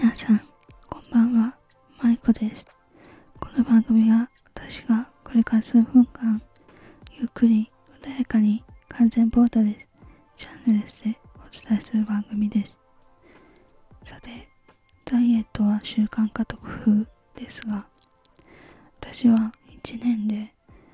皆さん、こんばんは、まいこです。この番組は私がこれから数分間、ゆっくり穏やかに完全ボーダレス、チャンネルレスでお伝えする番組です。さて、ダイエットは習慣化と工夫ですが、私は1年で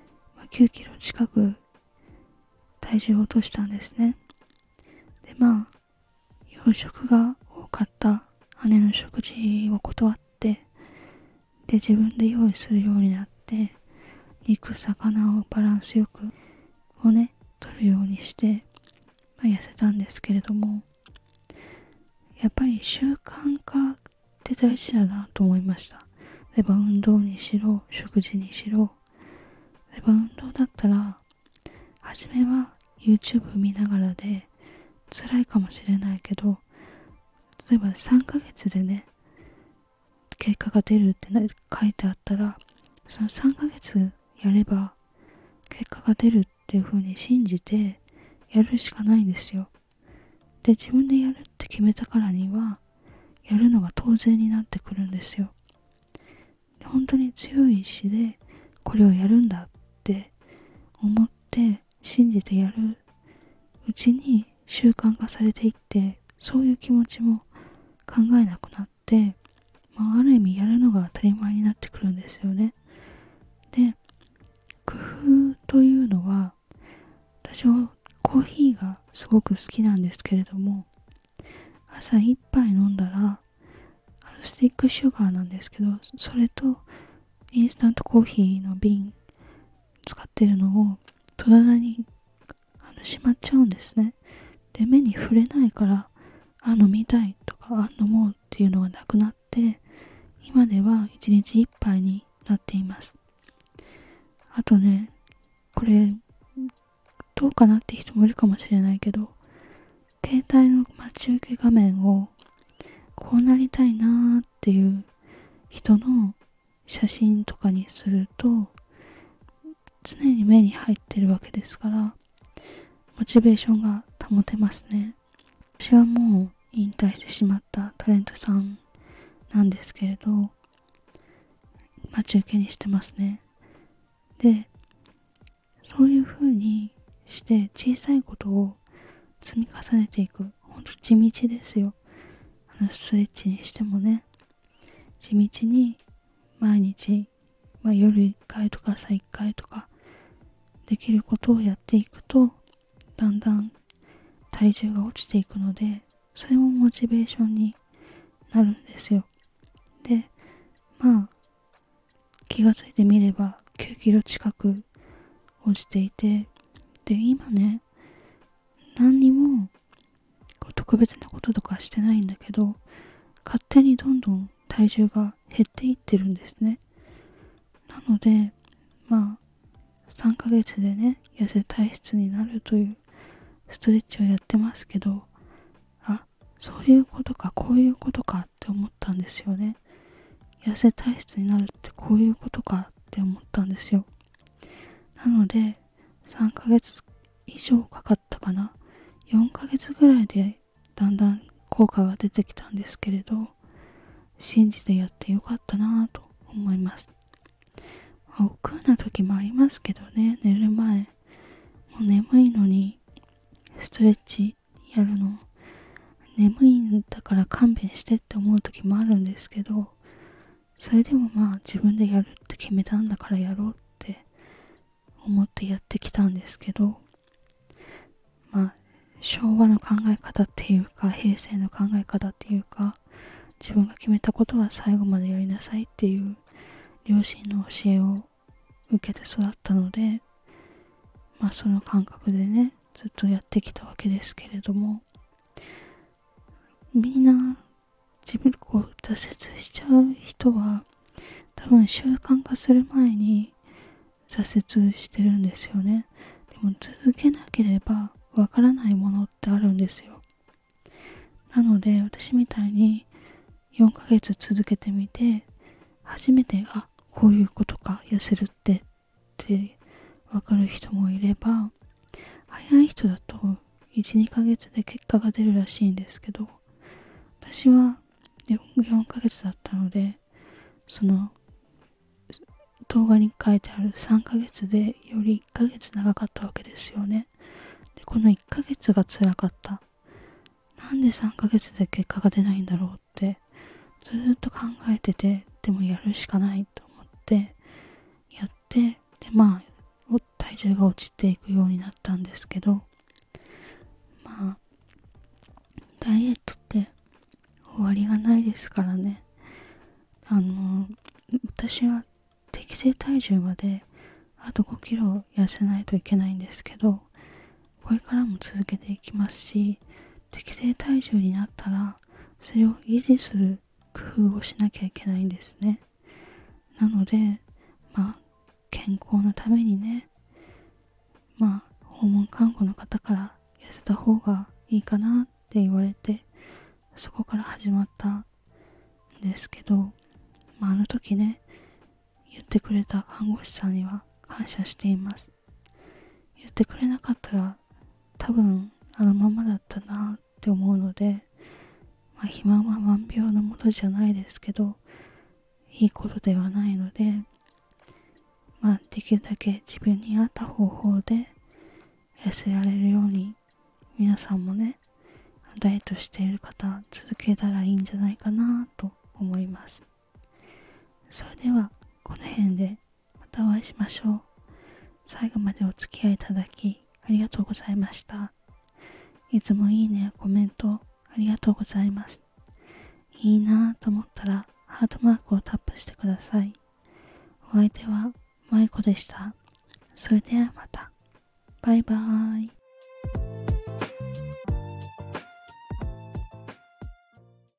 9キロ近く体重を落としたんですね。で、洋食が多かった姉の食事を断って、で自分で用意するようになって、肉魚をバランスよく取るようにして、痩せたんですけれども、やっぱり習慣化って大事だなと思いました。例えば運動にしろ食事にしろ、例えば運動だったら初めは YouTube 見ながらで辛いかもしれないけど、例えば3ヶ月で結果が出るって書いてあったら、その3ヶ月やれば結果が出るっていう風に信じてやるしかないんですよ。で、自分でやるって決めたからにはやるのが当然になってくるんですよ。本当に強い意志でこれをやるんだって思って信じてやるうちに習慣化されていって、そういう気持ちも考えなくなって、ある意味やるのが当たり前になってくるんですよね。で、工夫というのは、私はコーヒーがすごく好きなんですけれども、朝一杯飲んだらスティックシュガーなんですけど、それとインスタントコーヒーの瓶使ってるのを戸棚にしまっちゃうんですね。で、目に触れないから、飲みたいとか飲もうっていうのがなくなって、今では1日1杯になっています。あとこれどうかなって人もいるかもしれないけど、携帯の待ち受け画面をこうなりたいなーっていう人の写真とかにすると、常に目に入ってるわけですから、モチベーションが保てますね。私はもう引退してしまったタレントさんなんですけれど、待ち受けにしてますね。で、そういう風にして小さいことを積み重ねていく。ほんと地道ですよ。ストレッチにしても地道に毎日、夜1回とか朝1回とかできることをやっていくと、だんだん体重が落ちていくので、それもモチベーションになるんですよ。で、気がついてみれば9キロ近く落ちていて、で、今何にも特別なこととかしてないんだけど、勝手にどんどん体重が減っていってるんですね。なので、3ヶ月で痩せ体質になるというストレッチをやってますけど、そういうことか、こういうことかって思ったんですよね。痩せ体質になるってこういうことかって思ったんですよ。なので、3ヶ月以上かかったかな。4ヶ月ぐらいでだんだん効果が出てきたんですけれど、信じてやってよかったなぁと思います。億劫な時もありますけどね、寝る前。もう眠いのにストレッチやるの眠いんだから勘弁してって思う時もあるんですけど、それでも自分でやるって決めたんだからやろうって思ってやってきたんですけど、昭和の考え方っていうか平成の考え方っていうか、自分が決めたことは最後までやりなさいっていう両親の教えを受けて育ったので、その感覚でずっとやってきたわけですけれども、みんな自分挫折しちゃう人は多分習慣化する前に挫折してるんですよね。でも続けなければわからないものってあるんですよ。なので私みたいに4ヶ月続けてみて、初めてこういうことか、痩せるってわかる人もいれば、早い人だと1、2ヶ月で結果が出るらしいんですけど、私はで、4ヶ月だったので、その動画に書いてある3ヶ月でより1ヶ月長かったわけですよね。で、この1ヶ月が辛かった。なんで3ヶ月で結果が出ないんだろうってずーっと考えてて、でもやるしかないと思ってやって、で体重が落ちていくようになったんですけど、ダイエットって終わりがないですからね。私は適正体重まであと5キロ痩せないといけないんですけど、これからも続けていきますし、適正体重になったらそれを維持する工夫をしなきゃいけないんですね。なので健康のためにね、訪問看護の方から痩せた方がいいかなって言われて、そこから始まったんですけど、あの時ね、言ってくれた看護師さんには感謝しています。言ってくれなかったら多分あのままだったなって思うので、肥満は万病のもとじゃないですけど、いいことではないので、できるだけ自分に合った方法で痩せられるように、皆さんもね、ダイエットしている方続けたらいいんじゃないかなと思います。それではこの辺でまたお会いしましょう。最後までお付き合いいただきありがとうございました。いつもいいねやコメントありがとうございます。いいなぁと思ったらハートマークをタップしてください。お相手はまいこでした。それではまた。バイバーイ。